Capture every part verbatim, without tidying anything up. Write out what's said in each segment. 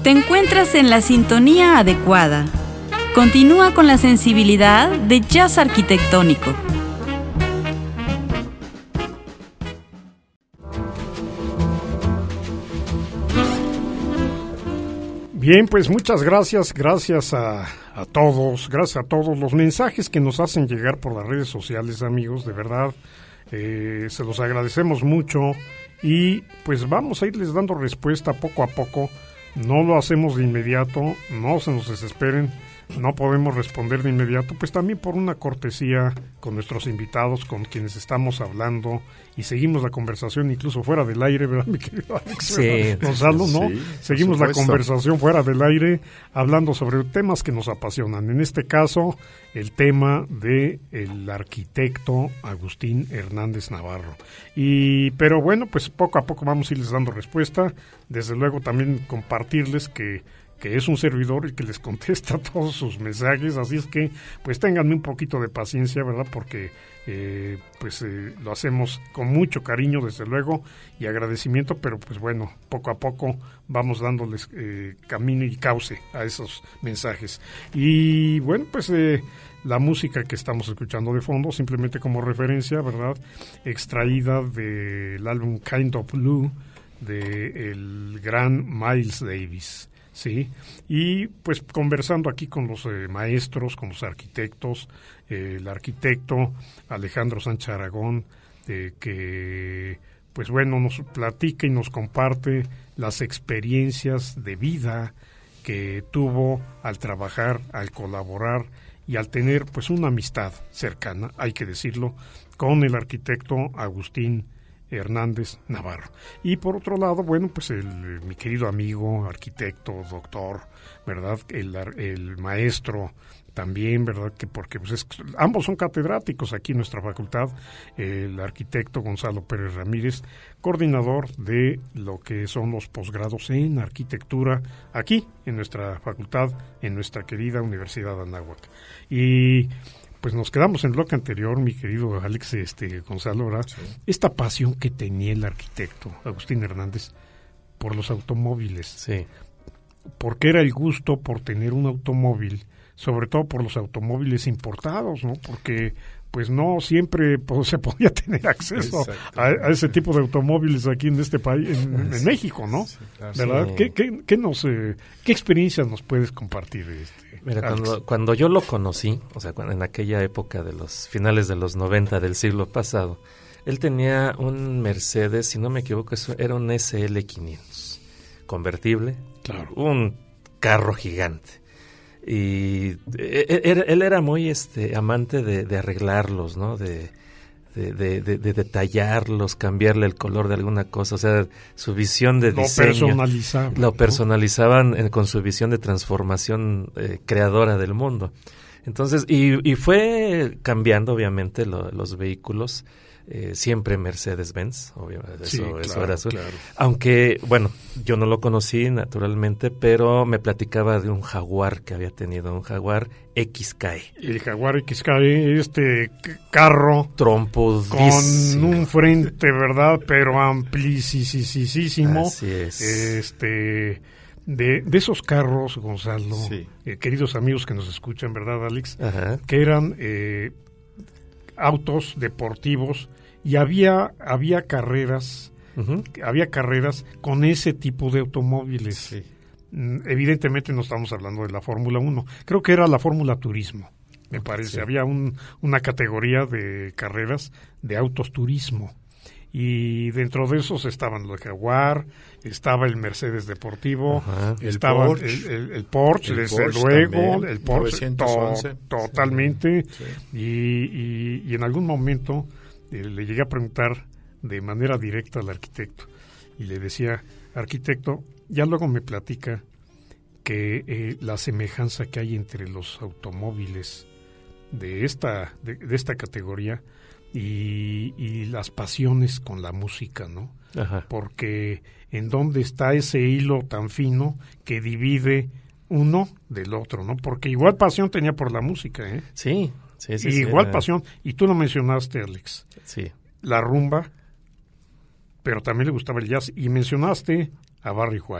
Te encuentras en la sintonía adecuada. Continúa con la sensibilidad de jazz arquitectónico. Bien, pues muchas gracias, gracias a, a todos, gracias a todos los mensajes que nos hacen llegar por las redes sociales, amigos, de verdad, eh, se los agradecemos mucho y pues vamos a irles dando respuesta poco a poco, no lo hacemos de inmediato, no se nos desesperen, no podemos responder de inmediato, pues también por una cortesía con nuestros invitados, con quienes estamos hablando y seguimos la conversación incluso fuera del aire, ¿verdad, mi querido Alex? Sí, Gonzalo, ¿no? Sí, seguimos la conversación fuera del aire, hablando sobre temas que nos apasionan. En este caso, el tema de el arquitecto Agustín Hernández Navarro. Y, pero bueno, pues poco a poco vamos a irles dando respuesta. Desde luego también compartirles que que es un servidor y que les contesta todos sus mensajes, así es que pues ténganme un poquito de paciencia, ¿verdad? Porque eh, pues eh, lo hacemos con mucho cariño, desde luego, y agradecimiento, pero pues bueno, poco a poco vamos dándoles eh, camino y cauce a esos mensajes. Y bueno, pues eh, la música que estamos escuchando de fondo, simplemente como referencia, ¿verdad? Extraída del álbum Kind of Blue de el gran Miles Davis. Sí, y pues conversando aquí con los eh, maestros, con los arquitectos, eh, el arquitecto Alejandro Sánchez Aragón, eh, que pues bueno, nos platica y nos comparte las experiencias de vida que tuvo al trabajar, al colaborar y al tener pues una amistad cercana, hay que decirlo, con el arquitecto Agustín Hernández Navarro. Y por otro lado, bueno, pues el, mi querido amigo, arquitecto, doctor, ¿verdad? El, el maestro también, ¿verdad? Que porque pues es, ambos son catedráticos aquí en nuestra facultad, el arquitecto Gonzalo Pérez Ramírez, coordinador de lo que son los posgrados en arquitectura aquí en nuestra facultad, en nuestra querida Universidad de Anáhuac. Y pues nos quedamos en el bloque anterior, mi querido Alex este, Gonzalo, ¿verdad? Sí. Esta pasión que tenía el arquitecto Agustín Hernández por los automóviles. Sí. Porque era el gusto por tener un automóvil, sobre todo por los automóviles importados, ¿no? Porque pues no siempre pues, se podía tener acceso a, a ese tipo de automóviles aquí en este país, en, en México, ¿no? Sí, claro. ¿Verdad? Sí. ¿Qué, qué, qué, nos, eh, ¿Qué experiencias nos puedes compartir? Este, Mira, cuando, cuando yo lo conocí, o sea, cuando, en aquella época de los finales de los noventa del siglo pasado, él tenía un Mercedes, si no me equivoco, eso era un S L quinientos, convertible, claro, un carro gigante. Y él, él era muy este amante de, de arreglarlos, ¿no? De, de, de, de, de detallarlos, cambiarle el color de alguna cosa, o sea, su visión de lo diseño. Personalizaba, lo personalizaban ¿no? con su visión de transformación eh, creadora del mundo. Entonces, y, y fue cambiando obviamente lo, los vehículos, eh, siempre Mercedes-Benz, obviamente, sí, eso, claro, eso era su. Claro. Aunque, bueno, yo no lo conocí naturalmente, pero me platicaba de un Jaguar que había tenido, un Jaguar X K E. El Jaguar X K E, este carro trompudísimo, con un frente, ¿verdad? Pero amplísimo. Así es. Este... De, de esos carros, Gonzalo, sí. eh, queridos amigos que nos escuchan, ¿verdad, Alex? Ajá. Que eran eh, autos deportivos y había había carreras, uh-huh. había carreras con ese tipo de automóviles. Sí. Mm, evidentemente no estamos hablando de la Fórmula uno, creo que era la Fórmula Turismo, me parece. Sí. Había un, una categoría de carreras de autos turismo. Y dentro de esos estaban los Jaguar, estaba el Mercedes deportivo, Ajá, estaba el Porsche, el, el, el Porsche, el desde Porsche luego, también, el Porsche, to, totalmente, sí. Y, y, y en algún momento eh, le llegué a preguntar de manera directa al arquitecto, y le decía, arquitecto, ya luego me platica que eh, la semejanza que hay entre los automóviles de esta, de, de esta categoría, Y, y las pasiones con la música, ¿no? Ajá. Porque en dónde está ese hilo tan fino que divide uno del otro, ¿no? Porque igual pasión tenía por la música, ¿eh? Sí, sí, sí. Y sí, igual era... pasión, y tú lo mencionaste, Alex. Sí. La rumba, pero también le gustaba el jazz, y mencionaste a Barry White.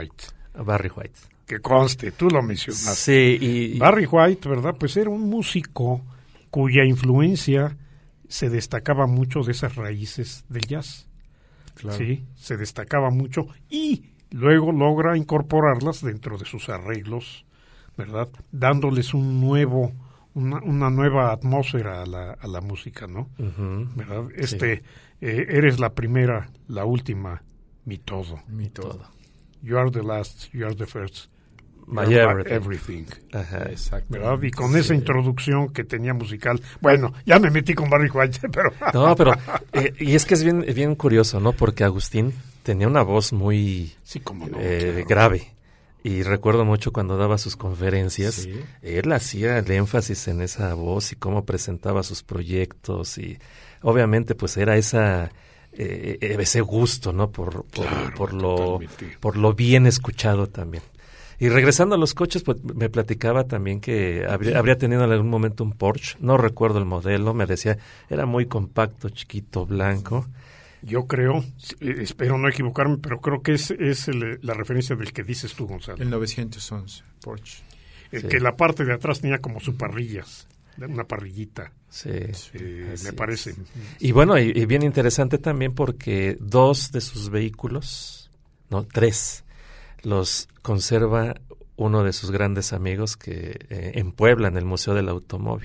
Barry White. Que conste, tú lo mencionaste. Sí, y... Barry White, ¿verdad? Pues era un músico cuya influencia se destacaba mucho de esas raíces del jazz. Claro. Sí, se destacaba mucho y luego logra incorporarlas dentro de sus arreglos, ¿verdad? Dándoles un nuevo, una, una nueva atmósfera a la, a la música, ¿no? Uh-huh. ¿Verdad? Este, Sí. eh, eres la primera, la última, mi todo. Mi todo. Todo. You are the last, you are the first. My you are everything. everything. Ajá. Exacto. ¿Verdad? Y con Sí. esa introducción que tenía musical, bueno, ya me metí con Barry White, pero... No, pero, eh, y es que es bien, bien curioso, ¿no? Porque Agustín tenía una voz muy Sí, como no, eh, claro. grave. Y recuerdo mucho cuando daba sus conferencias, Sí. él hacía el énfasis en esa voz y cómo presentaba sus proyectos y obviamente pues era esa eh, ese gusto, ¿no? Por, por, Claro, por lo totalmente. por lo bien escuchado también. Y regresando a los coches, pues me platicaba también que habría, habría tenido en algún momento un Porsche, no recuerdo el modelo, me decía, era muy compacto, chiquito, blanco. Yo creo, eh, espero no equivocarme, pero creo que es, es el- la referencia del que dices tú, Gonzalo. El novecientos once, Porsche. El Sí. que la parte de atrás tenía como sus parrillas, una parrillita, Sí, eh, así me es. parece. Y bueno, y, y bien interesante también porque dos de sus vehículos, no, tres, los conserva uno de sus grandes amigos que eh, en Puebla, en el Museo del Automóvil.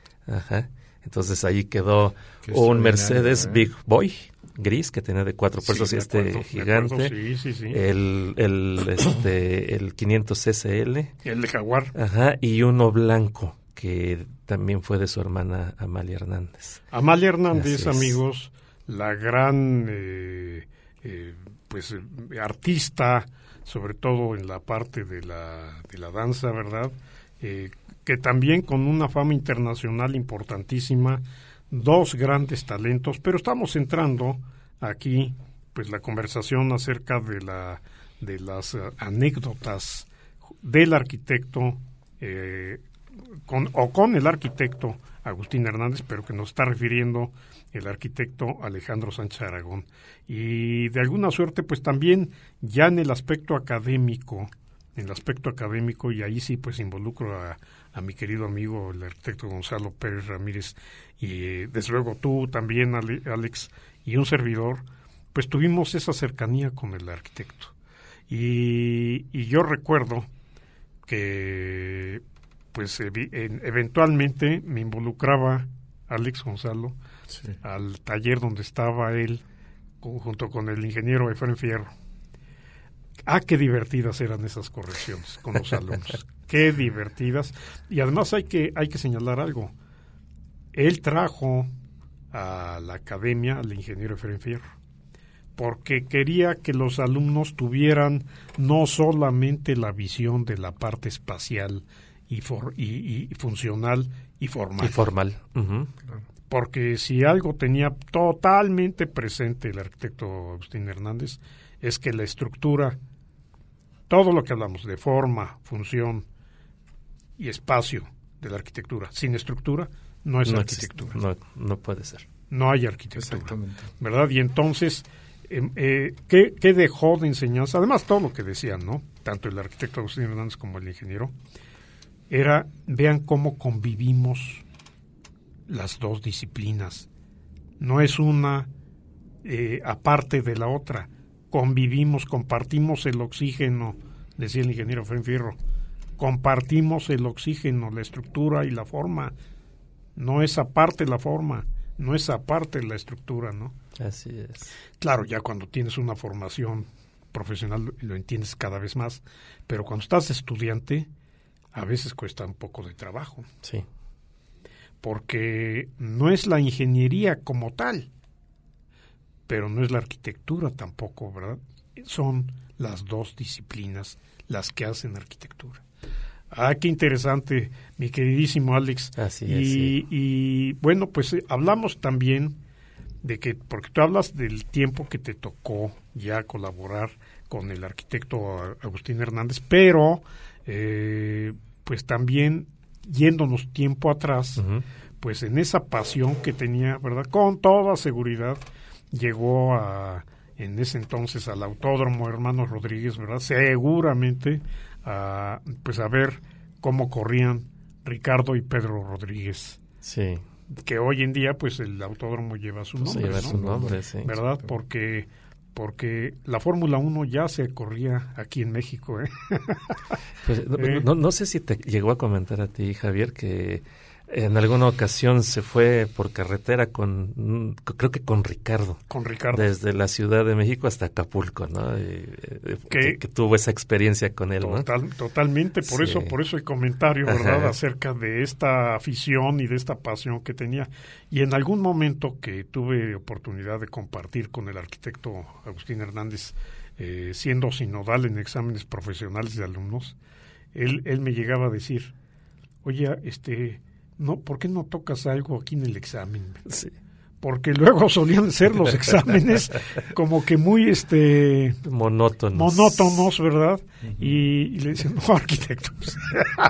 Ajá. Entonces ahí quedó Qué un extraordinario, Mercedes ¿eh? Big Boy gris que tenía de cuatro puertos Sí, y de este acuerdo, de gigante. acuerdo, sí, sí, sí. El, el, este, el quinientos S L. El de Jaguar. Ajá. Y uno blanco que también fue de su hermana Amalia Hernández. Amalia Hernández, Así es. amigos, la gran eh, eh, pues eh, artista, sobre todo en la parte de la, de la danza, ¿verdad? Eh, que también con una fama internacional importantísima, dos grandes talentos, pero estamos centrando aquí pues la conversación acerca de la de las uh, anécdotas del arquitecto eh, con, o con el arquitecto Agustín Hernández, pero que nos está refiriendo el arquitecto Alejandro Sánchez Aragón. Y de alguna suerte, pues también ya en el aspecto académico, en el aspecto académico, y ahí sí pues involucro a, a mi querido amigo, el arquitecto Gonzalo Pérez Ramírez, y eh, desde luego tú también, Ale, Alex, y un servidor, pues tuvimos esa cercanía con el arquitecto. Y, y yo recuerdo que pues evi- en- eventualmente me involucraba Alex Gonzalo Sí. al taller donde estaba él con- junto con el ingeniero Efraín Fierro. Ah, qué divertidas eran esas correcciones con los alumnos. Qué divertidas. Y además hay que hay que señalar algo. Él trajo a la academia al ingeniero Efraín Fierro porque quería que los alumnos tuvieran no solamente la visión de la parte espacial y, for, y, y funcional y formal. Y formal. Ujú. Porque si algo tenía totalmente presente el arquitecto Agustín Hernández es que la estructura, todo lo que hablamos de forma, función y espacio de la arquitectura, sin estructura no es No arquitectura, existe, no, no puede ser. no hay arquitectura, Exactamente. ¿verdad? Y entonces, eh, eh, ¿qué, ¿qué dejó de enseñanza? Además, todo lo que decían, ¿no? Tanto el arquitecto Agustín Hernández como el ingeniero, era, vean cómo convivimos las dos disciplinas. No es una eh, aparte de la otra. Convivimos, compartimos el oxígeno, decía el ingeniero Efraín Fierro. Compartimos el oxígeno, la estructura y la forma. No es aparte la forma, no es aparte la estructura, ¿no? Así es. Claro, ya cuando tienes una formación profesional lo entiendes cada vez más, pero cuando estás estudiante a veces cuesta un poco de trabajo, Sí. porque no es la ingeniería como tal, pero no es la arquitectura tampoco, ¿verdad? Son las dos disciplinas las que hacen arquitectura. Ah, qué interesante, mi queridísimo Alex. Así y, es, sí. y bueno, pues eh, hablamos también de que, porque tú hablas del tiempo que te tocó ya colaborar con el arquitecto Agustín Hernández, pero eh, pues también yéndonos tiempo atrás, Ujú. pues en esa pasión que tenía, ¿verdad? Con toda seguridad llegó a en ese entonces al Autódromo Hermanos Rodríguez, ¿verdad? Seguramente a, pues a ver cómo corrían Ricardo y Pedro Rodríguez. Sí. Que hoy en día pues el autódromo lleva su nombre, lleva ¿no? su nombre, sí. ¿Verdad? Porque porque la Fórmula uno ya se corría aquí en México, ¿eh? Pues, no, ¿Eh? no, no sé si te llegó a comentar a ti, Javier, que en alguna ocasión se fue por carretera con, creo que con Ricardo. Con Ricardo. Desde la Ciudad de México hasta Acapulco, ¿no? Y, que, que, que tuvo esa experiencia con él, total, ¿no? Totalmente, por sí. eso por eso el comentario, ¿verdad? Ajá. Acerca de esta afición y de esta pasión que tenía. Y en algún momento que tuve oportunidad de compartir con el arquitecto Agustín Hernández, eh, siendo sinodal en exámenes profesionales de alumnos, él, él me llegaba a decir, oye, este... no, ¿por qué no tocas algo aquí en el examen? Sí. Porque luego solían ser los exámenes como que muy este monótonos, monótonos, ¿verdad? Uh-huh. y, y le dicen, no, arquitecto, pues,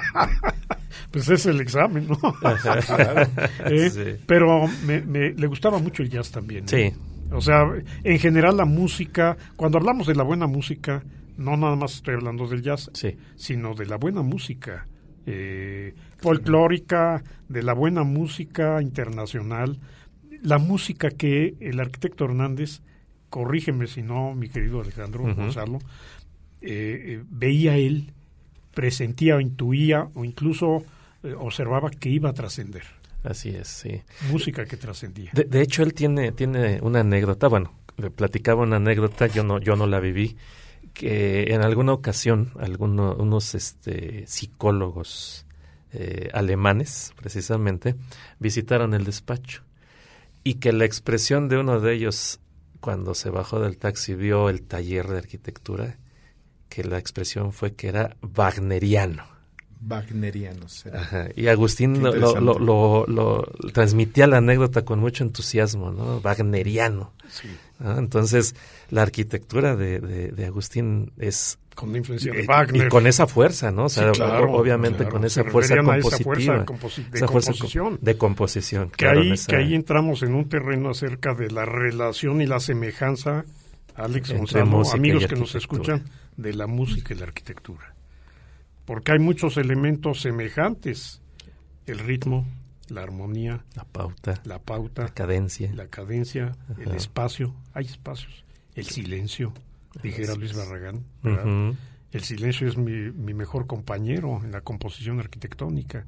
pues es el examen, ¿no? ¿Eh? Sí. Pero me, me, le gustaba mucho el jazz también, ¿no? Sí. O sea, en general la música, cuando hablamos de la buena música, no nada más estoy hablando del jazz, sí. sino de la buena música. Eh, folclórica, de la buena música internacional, la música que el arquitecto Hernández, corrígeme si no, mi querido Alejandro uh-huh. Gonzalo, eh, eh, veía él, presentía o intuía o incluso eh, observaba que iba a trascender. Así es, sí. Música que trascendía. De, de hecho, él tiene, tiene una anécdota, bueno, le platicaba una anécdota, yo no, yo no la viví, que en alguna ocasión algunos unos este, psicólogos eh, alemanes, precisamente, visitaron el despacho y que la expresión de uno de ellos cuando se bajó del taxi vio el taller de arquitectura, que la expresión fue que era wagneriano. Wagneriano, será. Ajá. Y Agustín lo, lo, lo, lo, lo transmitía la anécdota con mucho entusiasmo, ¿no? Wagneriano. Sí. ¿No? Entonces, la arquitectura de, de, de Agustín es... con la influencia de eh, Wagner. Y con esa fuerza, ¿no? O sea, sí, claro, obviamente claro. con esa Se fuerza compositiva. Esa fuerza de, composi- de esa fuerza composición. De composición, que claro. Ahí, esa... que ahí entramos en un terreno acerca de la relación y la semejanza, Alex entre Gonzalo, amigos que nos escuchan, de la música y la arquitectura. Porque hay muchos elementos semejantes. El ritmo, la armonía, la pauta, la pauta, la cadencia, la cadencia, Ajá. el espacio, hay espacios, el silencio, dijera Luis Barragán, uh-huh. El silencio es mi, mi mejor compañero en la composición arquitectónica.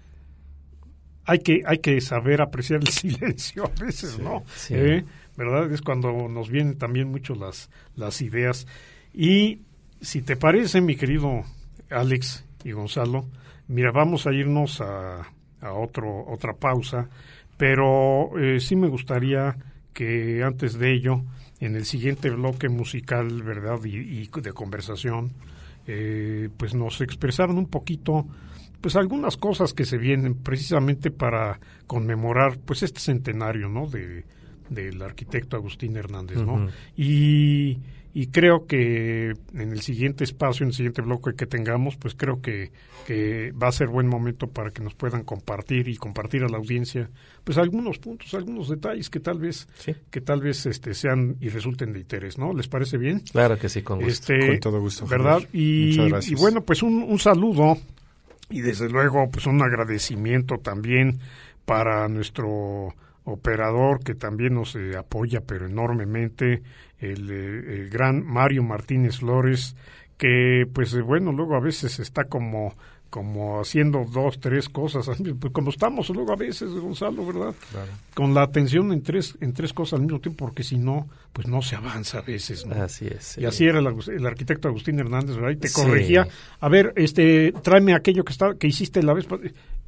Hay que hay que saber apreciar el silencio a veces, sí, ¿no? Sí. ¿Eh? ¿Verdad? Es cuando nos vienen también mucho las las ideas. Y si te parece, mi querido Alex y Gonzalo, mira, vamos a irnos a, a otro otra pausa, pero eh, sí me gustaría que antes de ello, en el siguiente bloque musical, ¿verdad? Y, y de conversación, eh, pues nos expresaron un poquito, pues algunas cosas que se vienen precisamente para conmemorar, pues este centenario, ¿no? De del arquitecto Agustín Hernández, ¿no? Uh-huh. Y Y creo que en el siguiente espacio, en el siguiente bloque que tengamos, pues creo que, que va a ser buen momento para que nos puedan compartir y compartir a la audiencia, pues algunos puntos, algunos detalles que tal vez, sí. que tal vez este sean y resulten de interés, ¿no? ¿Les parece bien? Claro que sí, con gusto. Este, con todo gusto. ¿Verdad? Y, Muchas gracias. Y bueno, pues un, un saludo y desde luego pues un agradecimiento también para nuestro operador que también nos eh, apoya pero enormemente, el, eh, el gran Mario Martínez Flores, que pues eh, bueno, luego a veces está como como haciendo dos, tres cosas, pues como estamos luego a veces, Gonzalo, ¿verdad? Claro. Con la atención en tres en tres cosas al mismo tiempo, porque si no, pues no se avanza a veces, ¿no? Así es. Sí. Y así era el, el arquitecto Agustín Hernández, ¿verdad? Y te corregía, sí. A ver, este, tráeme aquello que está que hiciste la vez,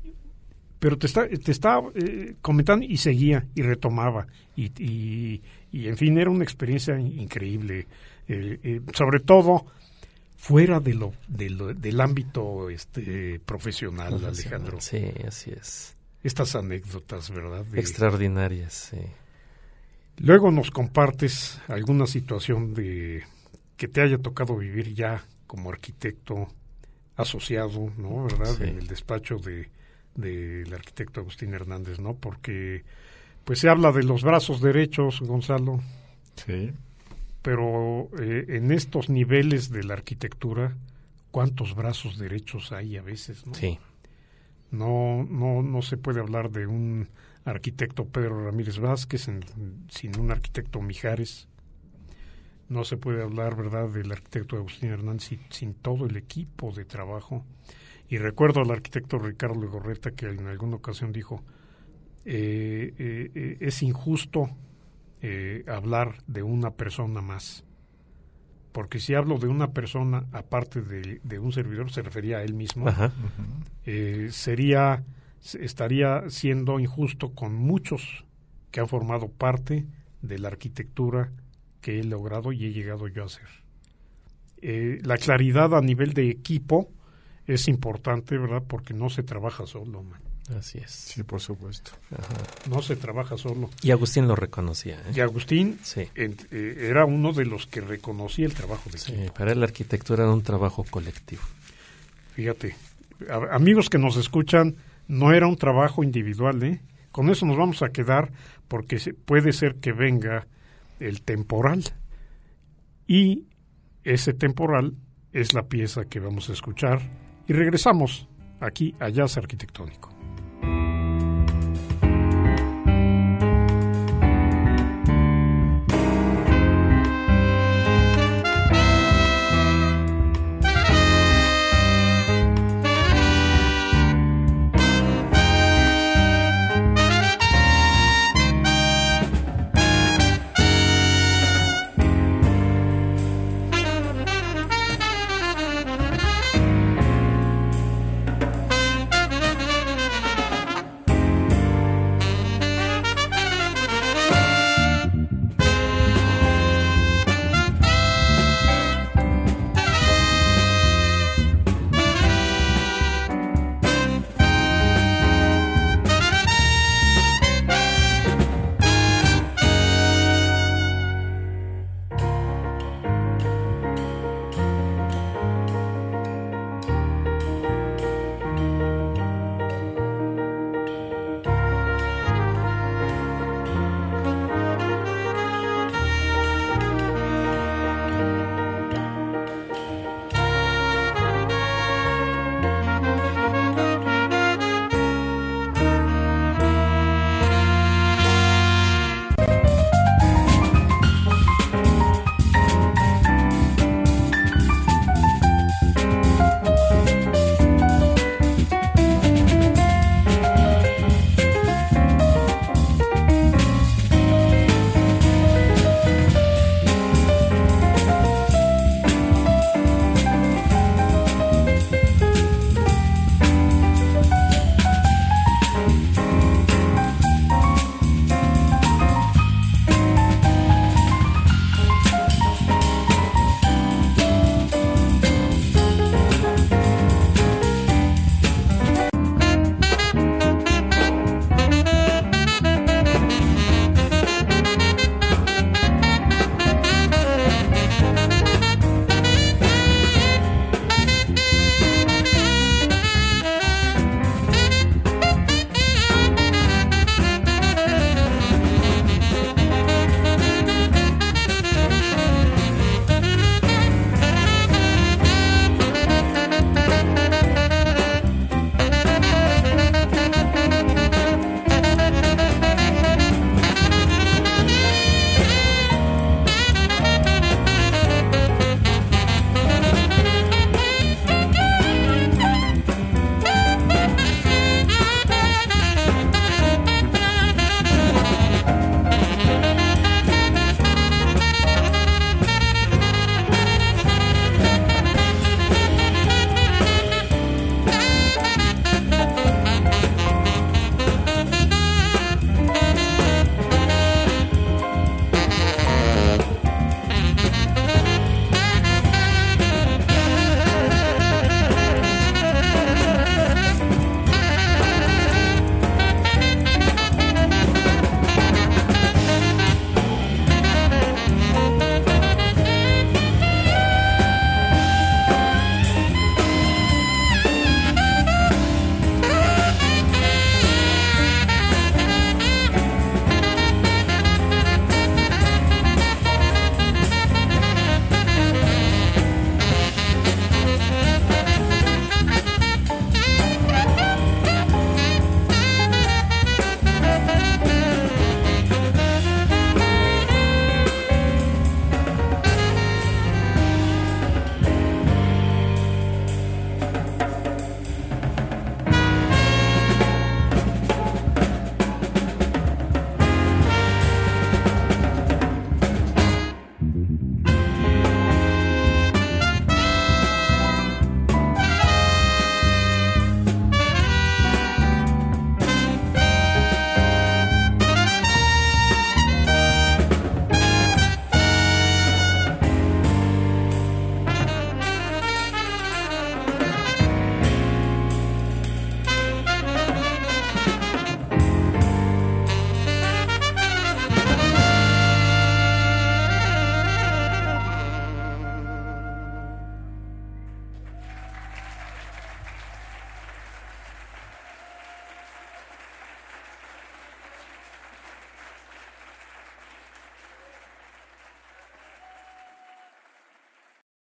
pero te está te está eh, comentando y seguía y retomaba y, y, y en fin, era una experiencia increíble, eh, eh, sobre todo fuera de lo, de lo del ámbito este profesional, profesional, Alejandro. Sí, así es. Estas anécdotas, ¿verdad? De, extraordinarias, sí. Luego nos compartes alguna situación de que te haya tocado vivir ya como arquitecto asociado, ¿no? ¿Verdad? Sí. En el despacho de del arquitecto Agustín Hernández, ¿no? Porque pues se habla de los brazos derechos, Gonzalo. Sí. pero eh, en estos niveles de la arquitectura, ¿cuántos brazos derechos hay a veces, no? Sí. No, no, no se puede hablar de un arquitecto Pedro Ramírez Vázquez en, sin un arquitecto Mijares. No se puede hablar, ¿verdad?, del arquitecto Agustín Hernández sin, sin todo el equipo de trabajo. Y recuerdo al arquitecto Ricardo Legorreta que en alguna ocasión dijo, eh, eh, eh, es injusto eh, hablar de una persona más. Porque si hablo de una persona, aparte de, de un servidor, se refería a él mismo, Ajá. eh, sería, estaría siendo injusto con muchos que han formado parte de la arquitectura que he logrado y he llegado yo a hacer. Eh, la claridad a nivel de equipo es importante, ¿verdad? Porque no se trabaja solo, man. Así es. Sí, por supuesto. Ajá. No se trabaja solo. Y Agustín lo reconocía. ¿eh? Y Agustín Sí. en, eh, era uno de los que reconocía el trabajo de Sí, equipo. para él la arquitectura era un trabajo colectivo. Fíjate, a- amigos que nos escuchan, no era un trabajo individual, ¿eh? Con eso nos vamos a quedar porque se, puede ser que venga el temporal y ese temporal es la pieza que vamos a escuchar y regresamos aquí a Jazz Arquitectónico.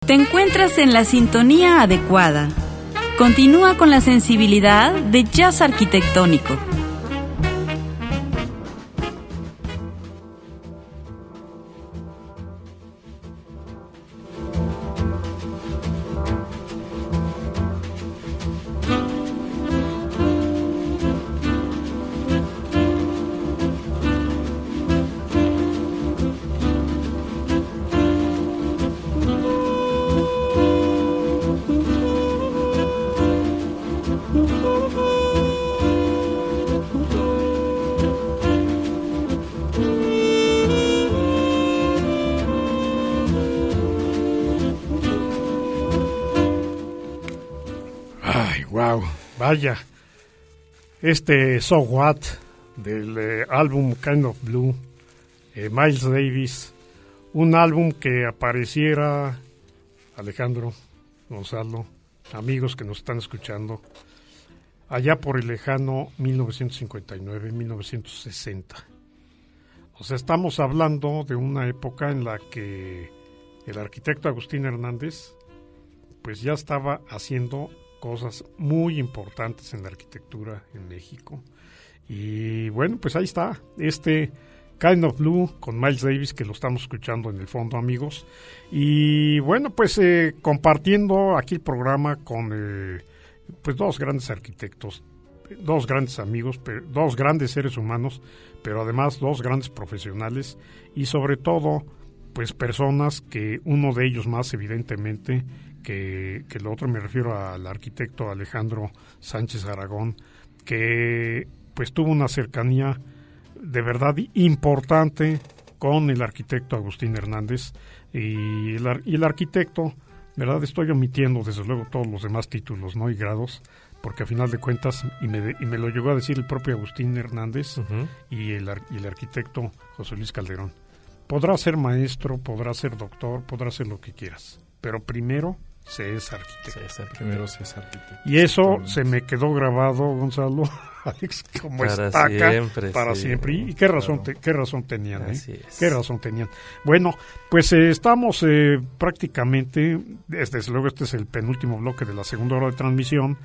Te encuentras en la sintonía adecuada. Continúa con la sensibilidad de jazz arquitectónico. Vaya, este So What del eh, álbum Kind of Blue, eh, Miles Davis, un álbum que apareciera, Alejandro, Gonzalo, amigos que nos están escuchando, allá por el lejano mil novecientos cincuenta y nueve, mil novecientos sesenta. O sea, estamos hablando de una época en la que el arquitecto Agustín Hernández pues ya estaba haciendo cosas muy importantes en la arquitectura en México. Y bueno, pues ahí está, este Kind of Blue con Miles Davis, que lo estamos escuchando en el fondo, amigos. Y bueno, pues eh, compartiendo aquí el programa con eh, pues dos grandes arquitectos, dos grandes amigos, pero, dos grandes seres humanos, pero además dos grandes profesionales y sobre todo pues personas que uno de ellos más evidentemente que, que el otro, me refiero al arquitecto Alejandro Sánchez Aragón, que pues tuvo una cercanía de verdad importante con el arquitecto Agustín Hernández y el, y el arquitecto, verdad, estoy omitiendo desde luego todos los demás títulos, ¿no? Y grados, porque a final de cuentas, y me, y me lo llegó a decir el propio Agustín Hernández, uh-huh. y, el, y el arquitecto José Luis Calderón, podrás ser maestro, podrás ser doctor, podrás ser lo que quieras, pero primero se es arquitecto. Se es arquitecto. Primero se es arquitecto. Y eso se me quedó grabado, Gonzalo, Alex, como para estaca siempre, para sí, siempre. Y qué razón, claro. te, qué razón tenían, ¿eh? Así es. Qué razón tenían. Bueno, pues eh, estamos eh, prácticamente, desde luego este es el penúltimo bloque de la segunda hora de transmisión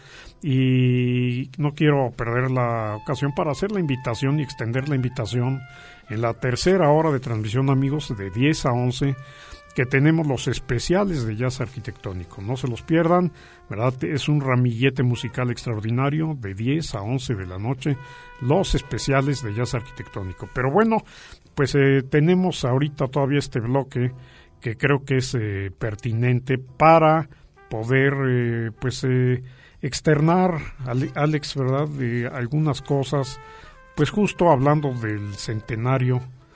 y no quiero perder la ocasión para hacer la invitación y extender la invitación en la tercera hora de transmisión, amigos, de diez a once, que tenemos los especiales de jazz arquitectónico. No se los pierdan, ¿verdad? Es un ramillete musical extraordinario de diez a once de la noche, los especiales de jazz arquitectónico. Pero bueno, pues eh, tenemos ahorita todavía este bloque que creo que es eh, pertinente para poder eh, pues eh, externar, Alex, ¿verdad?, de algunas cosas, pues justo hablando del centenario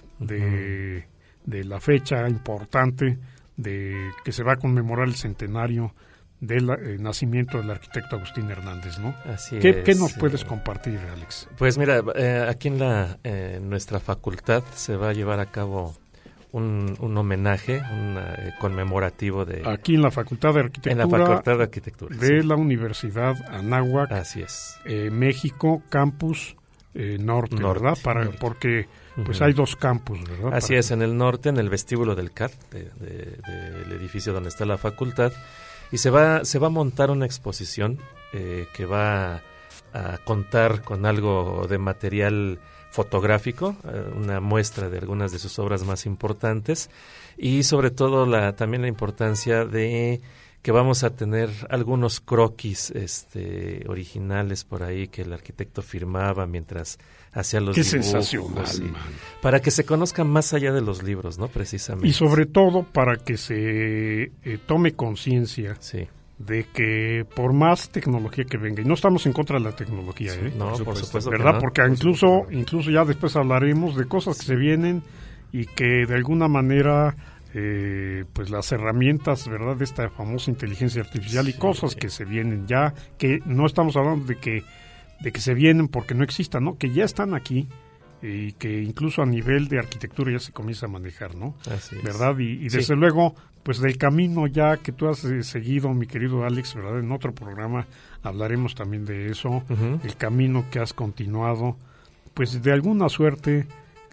de... Uh-huh. de la fecha importante de que se va a conmemorar el centenario del eh, nacimiento del arquitecto Agustín Hernández, ¿no? Así ¿Qué, es. ¿Qué nos puedes compartir, Alex? Pues mira, eh, aquí en la eh, nuestra facultad se va a llevar a cabo un, un homenaje, un eh, conmemorativo de... Aquí en la Facultad de Arquitectura. En la Facultad de Arquitectura, de sí. la Universidad Anáhuac. Así es. Eh, México, campus eh, norte, norte, ¿verdad? Para, norte. Porque... Pues uh-huh. hay dos campus, ¿verdad? Así Para... es, en el norte, en el vestíbulo del C A D, del de, de, de edificio donde está la facultad, y se va, se va a montar una exposición eh, que va a contar con algo de material fotográfico, eh, una muestra de algunas de sus obras más importantes, y sobre todo la, también la importancia de que vamos a tener algunos croquis este, originales por ahí que el arquitecto firmaba mientras hacía los Qué dibujos. Sensacional, y, man. Para que se conozca más allá de los libros, ¿no? Precisamente. Y sobre todo para que se eh, tome conciencia sí. de que por más tecnología que venga, y no estamos en contra de la tecnología, sí, ¿eh? No, por supuesto, por supuesto ¿verdad? No, Porque por incluso, supuesto. incluso ya después hablaremos de cosas que se vienen y que de alguna manera... Eh, pues las herramientas, ¿verdad?, de esta famosa inteligencia artificial y sí. cosas que se vienen ya, que no estamos hablando de que de que se vienen porque no existan, ¿no?, que ya están aquí y que incluso a nivel de arquitectura ya se comienza a manejar, ¿no? Así es. ¿Verdad? Y, y desde sí. luego, pues del camino ya que tú has eh, seguido, mi querido Alex, ¿verdad?, en otro programa hablaremos también de eso, uh-huh. el camino que has continuado, pues de alguna suerte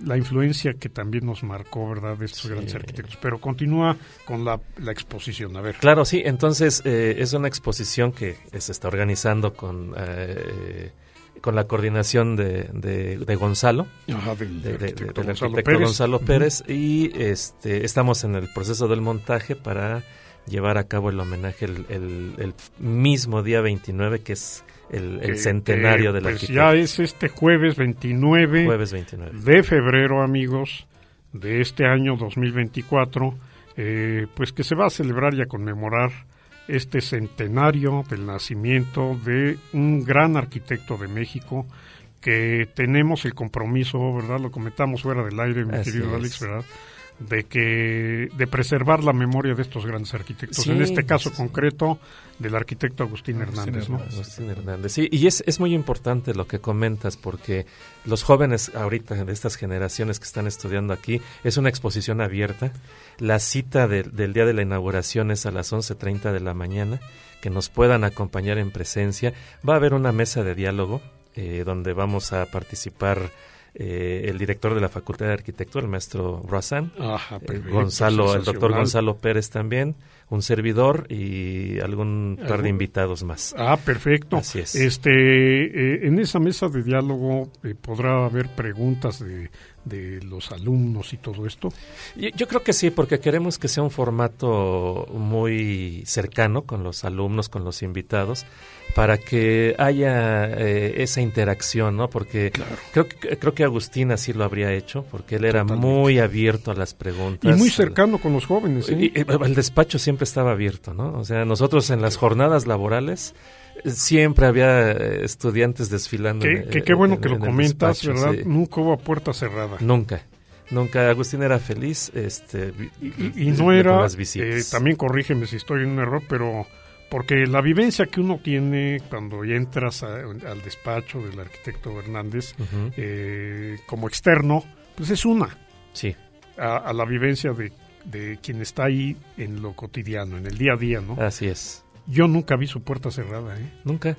la influencia que también nos marcó, ¿verdad?, de estos sí. grandes arquitectos. Pero continúa con la, la exposición, a ver. Claro, sí, entonces eh, es una exposición que se está organizando con... Eh, con la coordinación de, de, de Gonzalo, Ajá, del, de, de, arquitecto, del Gonzalo arquitecto Pérez. Gonzalo Pérez, uh-huh. y este, estamos en el proceso del montaje para llevar a cabo el homenaje el, el, el mismo día veintinueve, que es el, el que, centenario que, del pues arquitecto. Ya es este jueves veintinueve, jueves veintinueve de febrero, amigos, de este año dos mil veinticuatro, eh, pues que se va a celebrar y a conmemorar este centenario del nacimiento de un gran arquitecto de México, que tenemos el compromiso, ¿verdad? Lo comentamos fuera del aire, mi Así querido es. Alex, ¿verdad?, de que de preservar la memoria de estos grandes arquitectos. Sí, en este caso sí. concreto del arquitecto Agustín Hernández, ¿no? Agustín Hernández, sí, y es, es muy importante lo que comentas, porque los jóvenes ahorita de estas generaciones que están estudiando aquí, es una exposición abierta. La cita de, del día de la inauguración es a las once treinta de la mañana, que nos puedan acompañar en presencia. Va a haber una mesa de diálogo eh, donde vamos a participar Eh, el director de la Facultad de Arquitectura, el maestro Roazán, Ajá, eh, Gonzalo, el doctor Gonzalo Pérez también, un servidor y algún par de invitados más. Ah, perfecto. Así es. Este, eh, en esa mesa de diálogo eh, podrá haber preguntas de, de los alumnos y todo esto. Yo, yo creo que sí, porque queremos que sea un formato muy cercano con los alumnos, con los invitados, para que haya eh, esa interacción, ¿no? Porque claro. creo que creo que Agustín así lo habría hecho, porque él era Totalmente. muy abierto a las preguntas. Y muy cercano con los jóvenes, ¿eh? Y, y, el despacho siempre estaba abierto, ¿no? O sea, nosotros en las jornadas laborales siempre había estudiantes desfilando. Qué, en, que, qué bueno en, que lo comentas, despacho, ¿verdad? Sí. Nunca hubo puerta cerrada. Nunca. Nunca. Agustín era feliz. este Y, y, y no era, las visitas. Eh, también corrígeme si estoy en un error, pero porque la vivencia que uno tiene cuando ya entras a, al despacho del arquitecto Hernández, uh-huh. eh, como externo, pues es una. Sí. A, a la vivencia de, de quien está ahí en lo cotidiano, en el día a día, ¿no? Así es. Yo nunca vi su puerta cerrada, ¿eh? Nunca.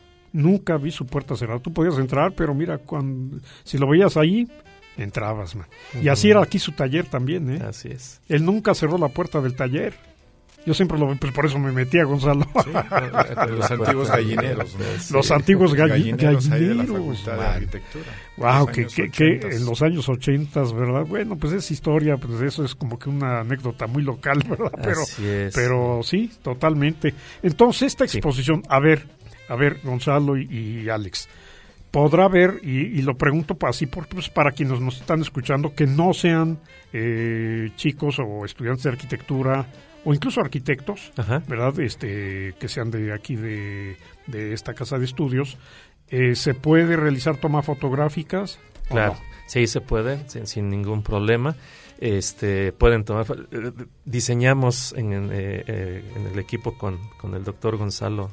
Nunca vi su puerta cerrada. Tú podías entrar, pero mira, cuando, si lo veías ahí, entrabas, man. Uh-huh. Y así era aquí su taller también, ¿eh? Así es. Él nunca cerró la puerta del taller. Yo siempre lo vi, pues por eso me metí a Gonzalo. Sí, los antiguos gallineros, ¿no? Sí. Los antiguos galli- gallineros. gallineros ahí de la Facultad de Arquitectura. Wow, que, que, que en los años ochentas, ¿verdad? Bueno, pues es historia, pues eso es como que una anécdota muy local, ¿verdad? Pero, Así es. pero sí, totalmente. Entonces, esta exposición, sí. a ver, a ver, Gonzalo y, y Alex, podrá haber, y, y lo pregunto así por, pues, para quienes nos están escuchando, que no sean eh, chicos o estudiantes de arquitectura, o incluso arquitectos, Ajá. ¿verdad? Este, que sean de aquí de, de esta casa de estudios, eh, ¿se puede realizar tomas fotográficas? Claro, no? Sí, se puede, sin, sin ningún problema. Este, pueden tomar, eh, diseñamos en, en, eh, en el equipo con, con el doctor Gonzalo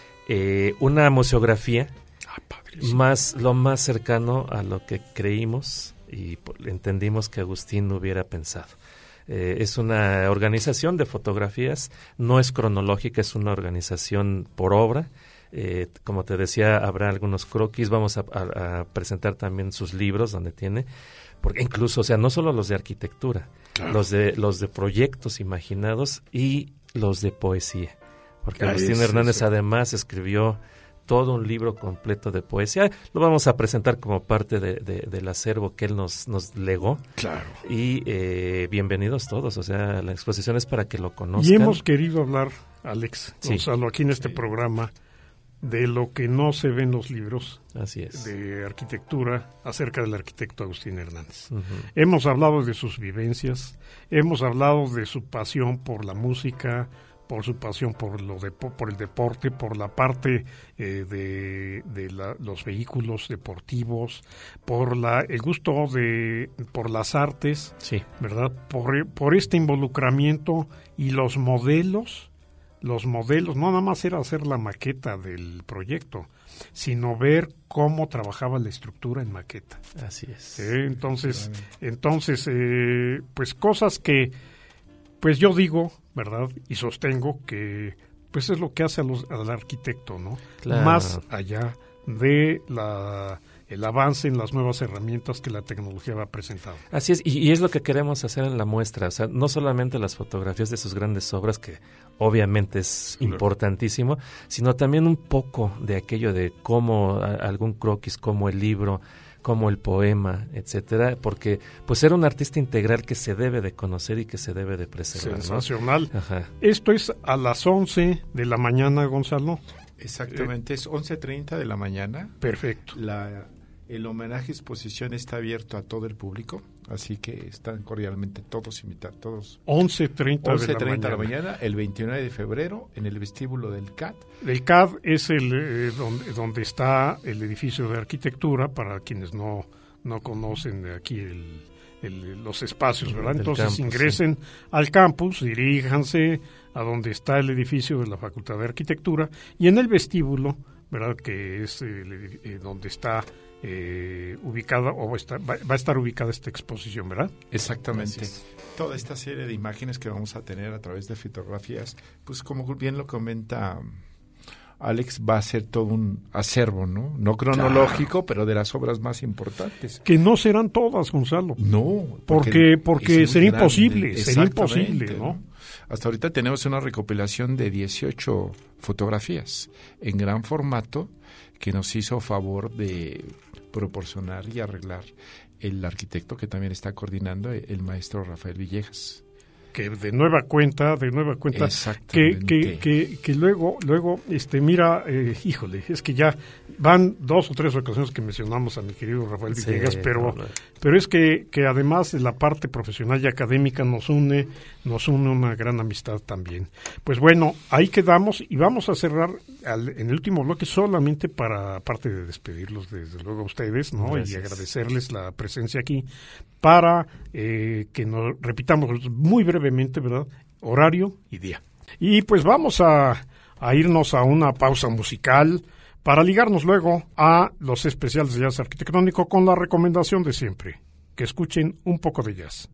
eh, una museografía ah, más, lo más cercano a lo que creímos y entendimos que Agustín hubiera pensado. Eh, es una organización de fotografías, no es cronológica, es una organización por obra. Eh, como te decía, habrá algunos croquis, vamos a, a, a presentar también sus libros donde tiene, porque incluso, o sea, no solo los de arquitectura, claro. los de los de proyectos imaginados y los de poesía, porque ah, Agustín es, Hernández es, además escribió todo un libro completo de poesía. Lo vamos a presentar como parte de, de, del acervo que él nos, nos legó. Claro. Y eh, bienvenidos todos, o sea, la exposición es para que lo conozcan. Y hemos querido hablar, Alex, sí. Gonzalo, aquí en este sí. programa, de lo que no se ve en los libros. Así es. De arquitectura acerca del arquitecto Agustín Hernández. Uh-huh. Hemos hablado de sus vivencias, hemos hablado de su pasión por la música, por su pasión por lo de, por el deporte, por la parte eh, de, de la, los vehículos deportivos, por la el gusto de por las artes, sí. ¿verdad? Por, por este involucramiento y los modelos, los modelos, no nada más era hacer la maqueta del proyecto, sino ver cómo trabajaba la estructura en maqueta. Así es. ¿Eh? Entonces, sí. entonces eh, pues cosas que pues yo digo, ¿verdad? Y sostengo que pues es lo que hace a los, al arquitecto, ¿no? Claro. Más allá de la el avance en las nuevas herramientas que la tecnología va presentando. Así es, y, y es lo que queremos hacer en la muestra, o sea, no solamente las fotografías de sus grandes obras, que obviamente es claro. importantísimo, sino también un poco de aquello de cómo a, algún croquis, como el libro, como el poema, etcétera, porque pues era un artista integral que se debe de conocer y que se debe de preservar. Sensacional. ¿No? Ajá. Esto es a las once de la mañana, Gonzalo. Exactamente, eh, es once treinta de la mañana. Perfecto. La, el homenaje exposición está abierto a todo el público, así que están cordialmente todos invitados. Todos. once treinta de la mañana. de la mañana, el veintinueve de febrero, en el vestíbulo del C A D. El C A D es el eh, donde, donde está el edificio de arquitectura, para quienes no, no conocen aquí el, el, los espacios, ¿verdad? Entonces campus, ingresen sí. al campus, diríjanse a donde está el edificio de la Facultad de Arquitectura, y en el vestíbulo, ¿verdad?, que es el, eh, donde está eh, ubicada o va a, estar, va, va a estar ubicada esta exposición, ¿verdad? Exactamente. Gracias. Toda esta serie de imágenes que vamos a tener a través de fotografías, pues como bien lo comenta Alex, va a ser todo un acervo, ¿no? No cronológico, claro. pero de las obras más importantes. Que no serán todas, Gonzalo. No. Porque, porque sería imposible, sería imposible, ¿no? Hasta ahorita tenemos una recopilación de dieciocho fotografías en gran formato que nos hizo favor de proporcionar y arreglar el arquitecto que también está coordinando, el maestro Rafael Villegas. Que de nueva cuenta, de nueva cuenta, que, que, que, que luego, luego, este, mira, eh, híjole, es que ya van dos o tres ocasiones que mencionamos a mi querido Rafael sí, Villegas, pero, no, no. pero es que, que además de la parte profesional y académica nos une, nos une una gran amistad también. Pues bueno, ahí quedamos y vamos a cerrar al, en el último bloque solamente para, aparte de despedirlos desde luego a ustedes, ¿no? Gracias. Y agradecerles la presencia aquí, para eh, que nos repitamos muy brevemente, ¿verdad?, horario y día. Y pues vamos a, a irnos a una pausa musical para ligarnos luego a los especiales de jazz arquitectónico con la recomendación de siempre, que escuchen un poco de jazz.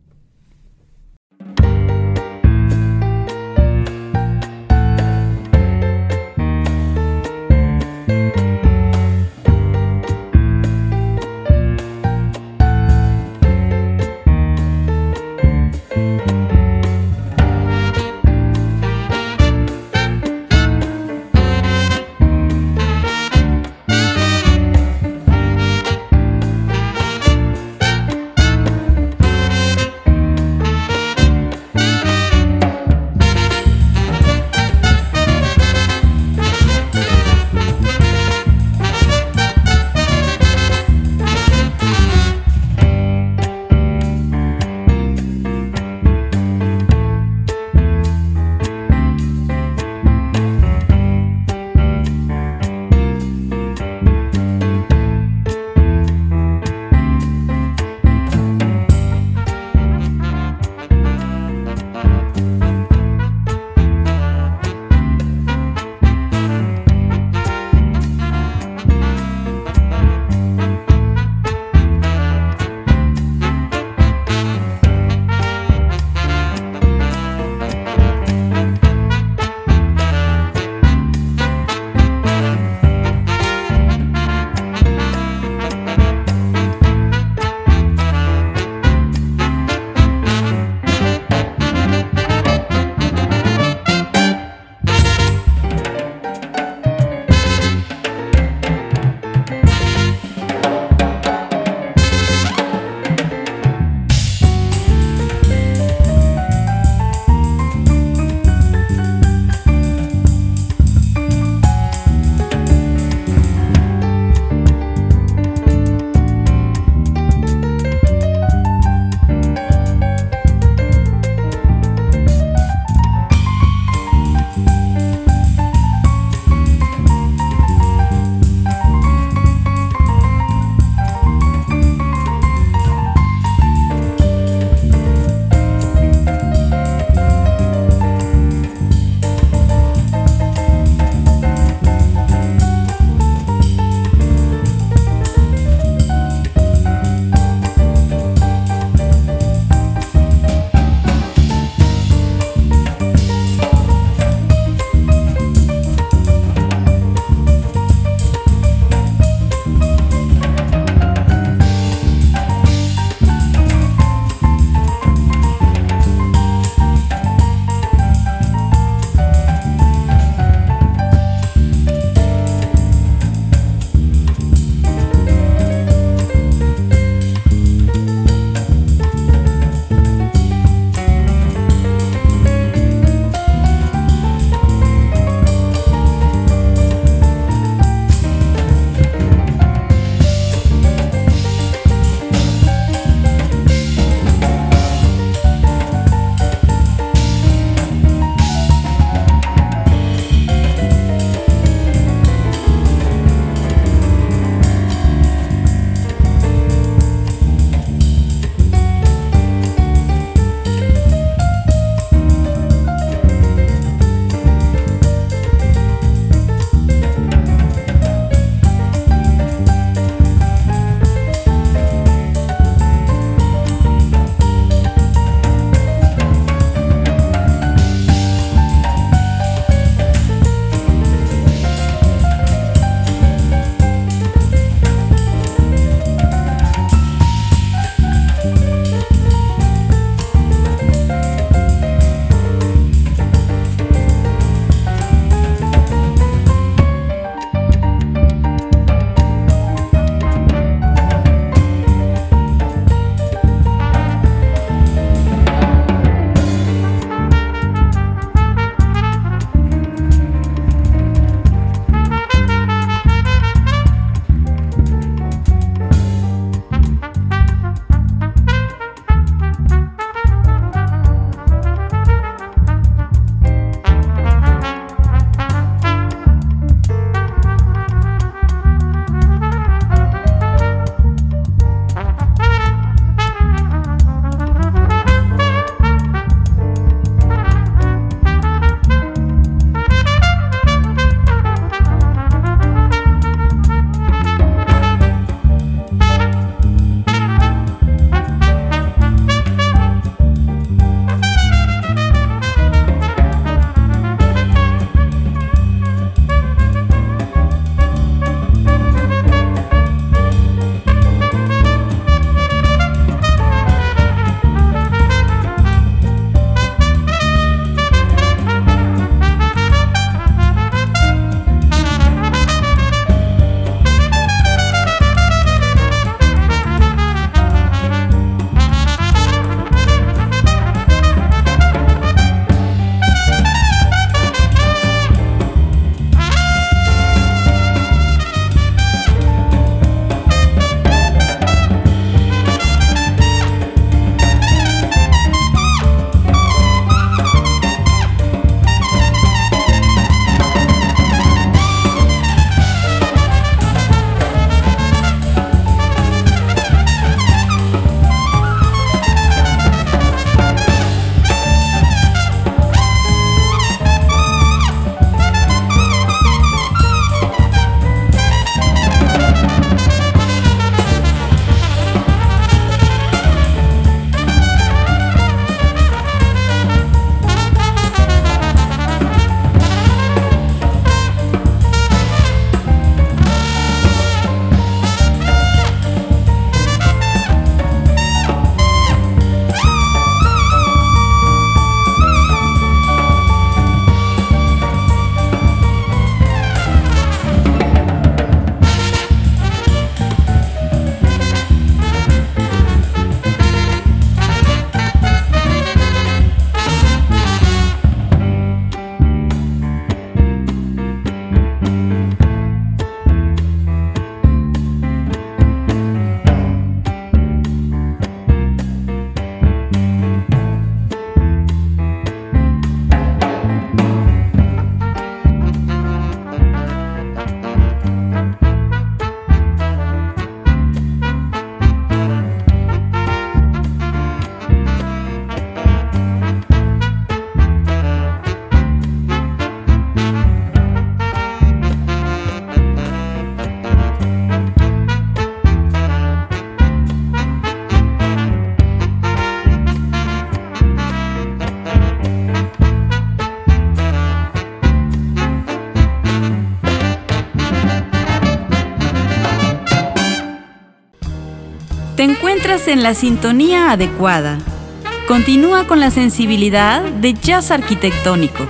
Te encuentras en la sintonía adecuada. Continúa con la sensibilidad de jazz arquitectónico.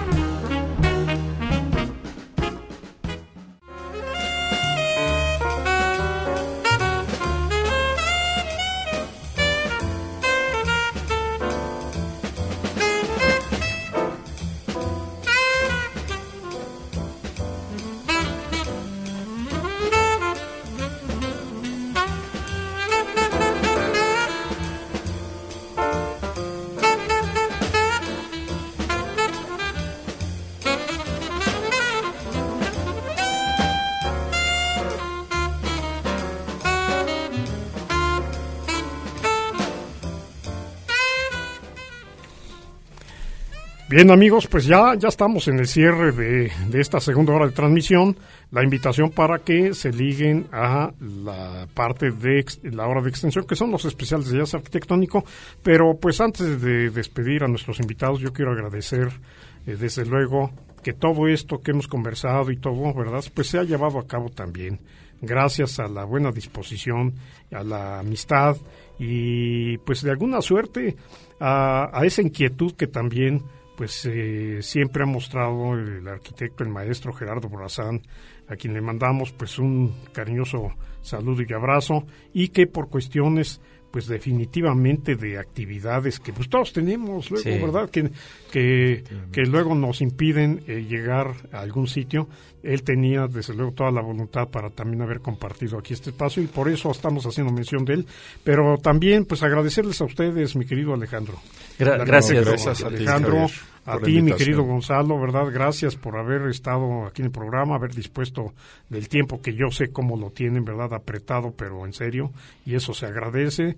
Bien, amigos, pues ya, ya estamos en el cierre de, de esta segunda hora de transmisión. La invitación para que se liguen a la parte de ex, la hora de extensión, que son los especiales de jazz arquitectónico. Pero pues antes de despedir a nuestros invitados, yo quiero agradecer, eh, desde luego, que todo esto que hemos conversado y todo, ¿verdad?, pues se ha llevado a cabo también gracias a la buena disposición, a la amistad y pues de alguna suerte a, a esa inquietud que también pues eh, siempre ha mostrado el arquitecto, el maestro Gerardo Morazán, a quien le mandamos pues un cariñoso saludo y abrazo, y que por cuestiones pues definitivamente de actividades que pues todos tenemos luego, sí, ¿verdad?, que que, que luego nos impiden eh, llegar a algún sitio. Él tenía desde luego toda la voluntad para también haber compartido aquí este espacio y por eso estamos haciendo mención de él, pero también pues agradecerles a ustedes, mi querido Alejandro. Gra- gracias, gracias Alejandro, a ti, a ti mi querido Gonzalo, ¿verdad? Gracias por haber estado aquí en el programa, haber dispuesto del tiempo que yo sé cómo lo tienen, ¿verdad?, apretado, pero en serio, y eso se agradece.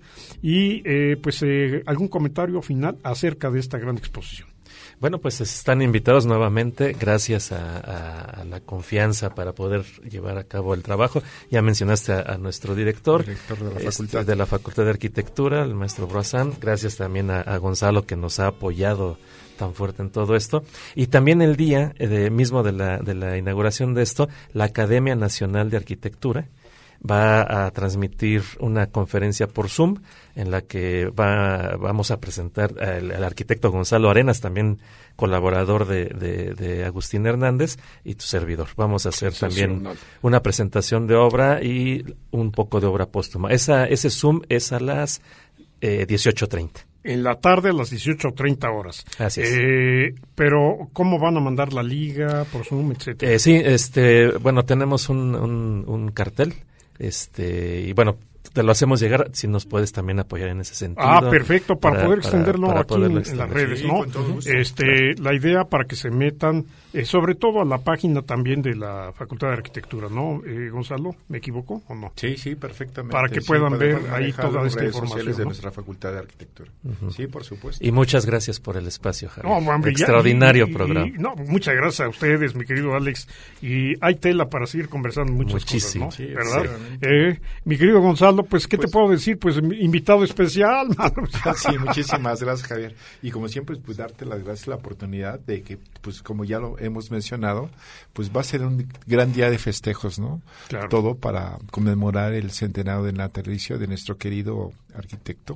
Y eh, pues eh, algún comentario final acerca de esta gran exposición. Bueno, pues están invitados nuevamente, gracias a, a, a la confianza para poder llevar a cabo el trabajo. Ya mencionaste a, a nuestro director, director de, la este, de la Facultad de Arquitectura, el maestro Morazán. Gracias también a, a Gonzalo, que nos ha apoyado tan fuerte en todo esto. Y también el día de, mismo de la, de la inauguración de esto, la Academia Nacional de Arquitectura va a transmitir una conferencia por Zoom en la que va, vamos a presentar al, al arquitecto Gonzalo Arenas, también colaborador de, de, de Agustín Hernández, y tu servidor. Vamos a hacer también una presentación de obra y un poco de obra póstuma. Esa, ese Zoom es a las eh, dieciocho treinta. En la tarde a las dieciocho treinta horas. Así es. Eh, pero, ¿cómo van a mandar la liga por Zoom, etcétera? Eh, sí, este, bueno, tenemos un, un, un cartel. Este, y bueno, te lo hacemos llegar, si nos puedes también apoyar en ese sentido. Ah, perfecto, para, para poder extenderlo para, para aquí en, en las redes, sí, ¿no? Este, la idea para que se metan, eh, sobre todo a la página también de la Facultad de Arquitectura, ¿no? Eh, Gonzalo, ¿me equivoco o no? Sí, sí, perfectamente. Para que sí, puedan ver ahí toda esta redes información, sociales, ¿no?, de ¿no?, nuestra Facultad de Arquitectura. Uh-huh. Sí, por supuesto. Y muchas gracias por el espacio, Javier. No, hombre, extraordinario ya, y, programa. Y, no, muchas gracias a ustedes, mi querido Alex. Y hay tela para seguir conversando muchas Muchísimo, cosas, ¿no? sí, ¿verdad? Eh, mi querido Gonzalo, pues, ¿qué pues, te puedo decir? Pues, invitado especial, mano. Sí, muchísimas gracias, Javier. Y como siempre, pues, darte las gracias, la oportunidad de que, pues, como ya lo hemos mencionado, pues, va a ser un gran día de festejos, ¿no? Claro. Todo para conmemorar el centenario del natalicio de nuestro querido arquitecto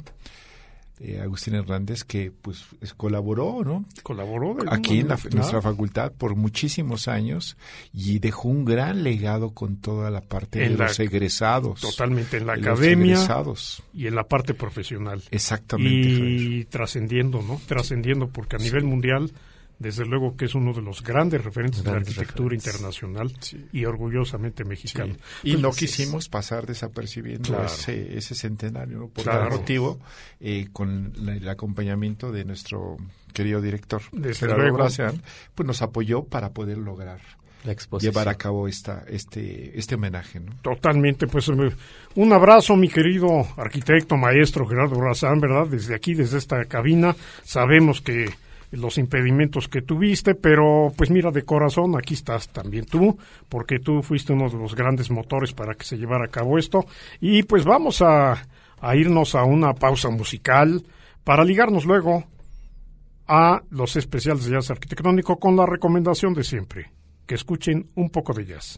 Eh, Agustín Hernández, que pues es, colaboró, ¿no? Colaboró de aquí en la, claro. nuestra facultad por muchísimos años y dejó un gran legado con toda la parte en de la, los egresados. Totalmente, en la academia egresados. Y en la parte profesional. Exactamente. Y trascendiendo, ¿no? Trascendiendo, porque a nivel sí. mundial, desde luego que es uno de los grandes referentes grandes de la arquitectura internacional sí. y orgullosamente mexicano. Sí. Y pues, no quisimos pasar desapercibiendo claro. ese, ese centenario, ¿no? Por tal motivo, eh, con la, el acompañamiento de nuestro querido director, desde luego, Bracean, pues nos apoyó para poder lograr la llevar a cabo esta este este homenaje, ¿no? Totalmente, pues un abrazo, mi querido arquitecto, maestro Gerardo Morazán, ¿verdad? Desde aquí, desde esta cabina, sabemos que los impedimentos que tuviste, pero pues mira, de corazón, aquí estás también tú, porque tú fuiste uno de los grandes motores para que se llevara a cabo esto, y pues vamos a, a irnos a una pausa musical para ligarnos luego a los especiales de jazz arquitectónico con la recomendación de siempre, que escuchen un poco de jazz.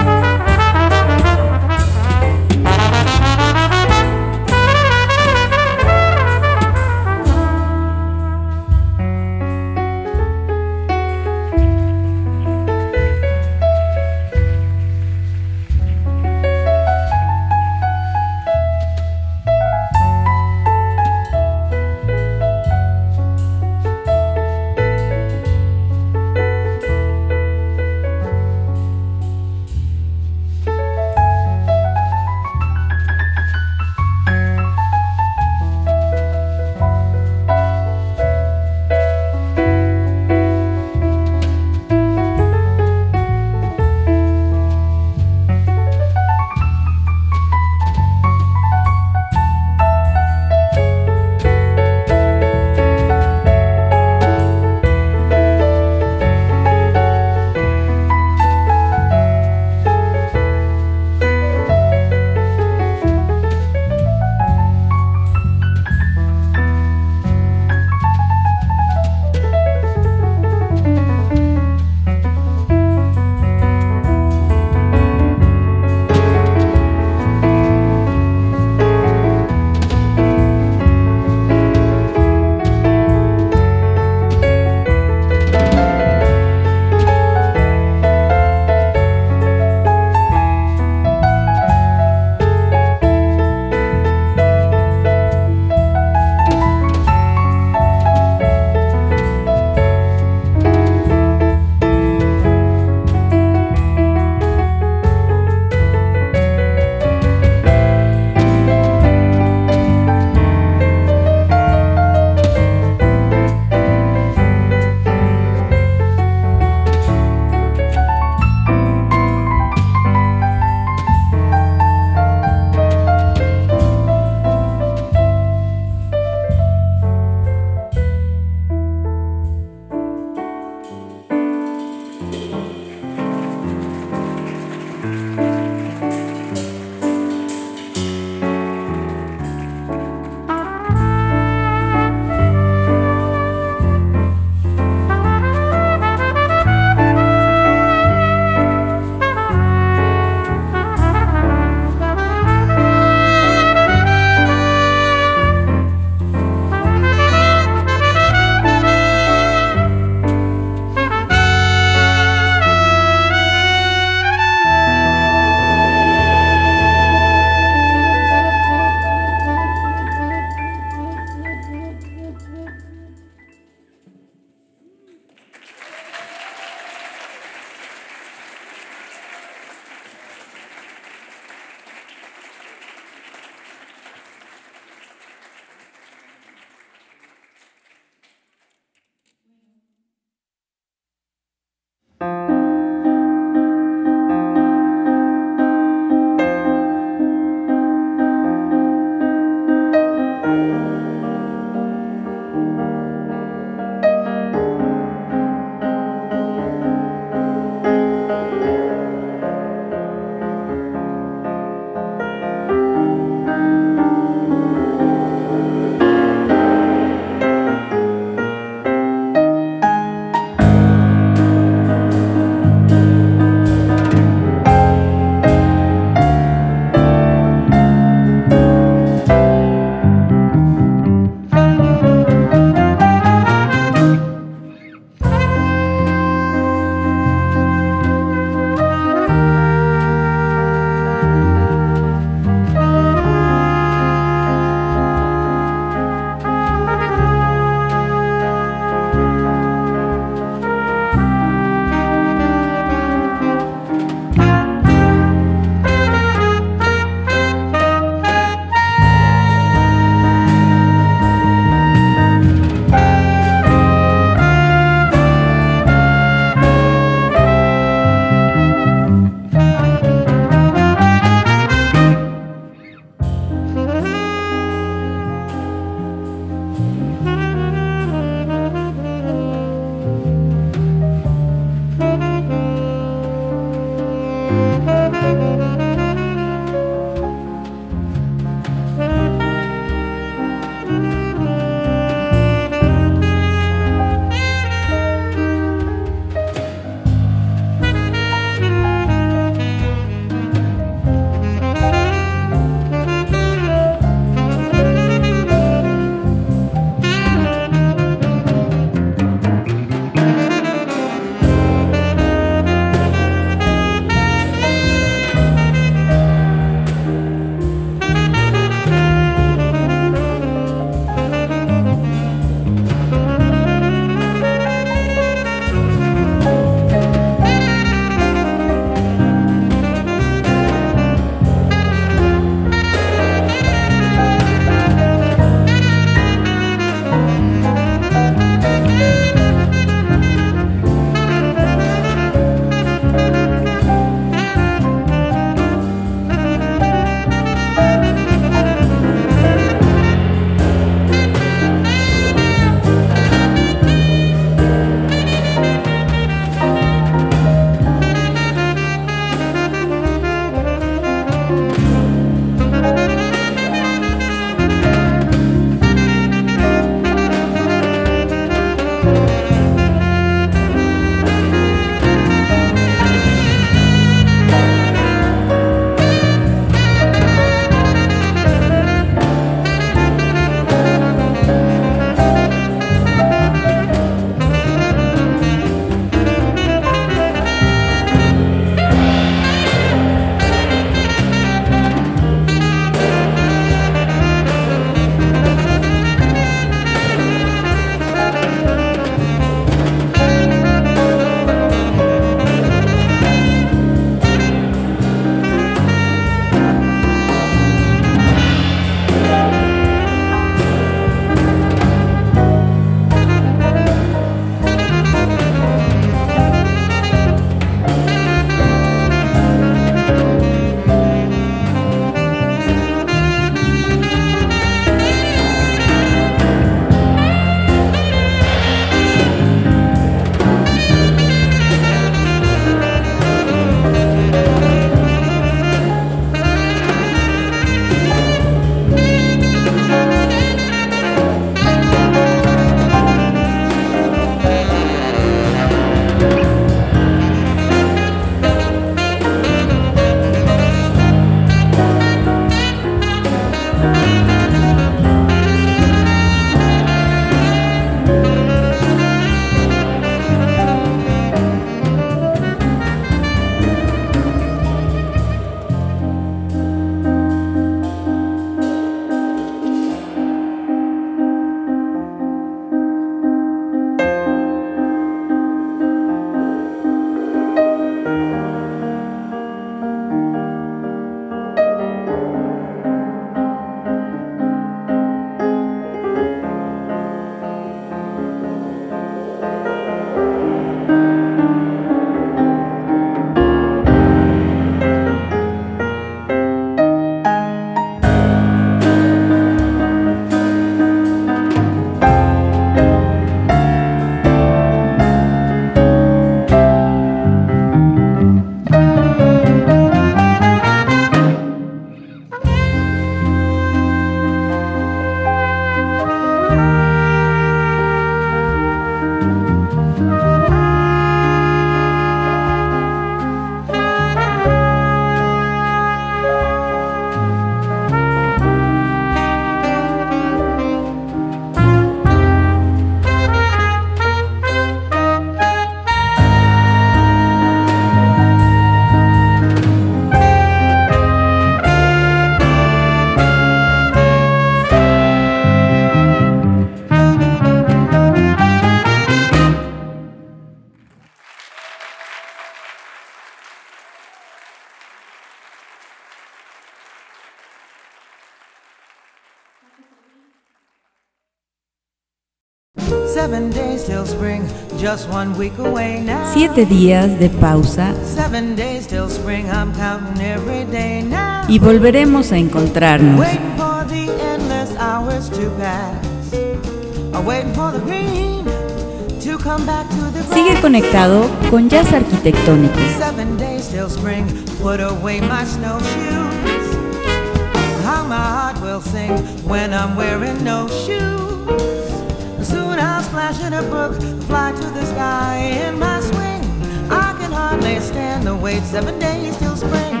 Seven days till spring, just one week away now. Siete días de pausa. Seven days till spring, I'm counting every day now. Y volveremos a encontrarnos. Waiting for the endless hours to pass. I'm waiting for the green to come back to the grass. Sigue conectado con Jazz Arquitectónico. Seven days till spring, put away my snowshoes. How my heart will sing when I'm wearing no shoes. Soon I'll splash in a brook, fly to the sky in my swing. I can hardly stand the wait, seven days till spring.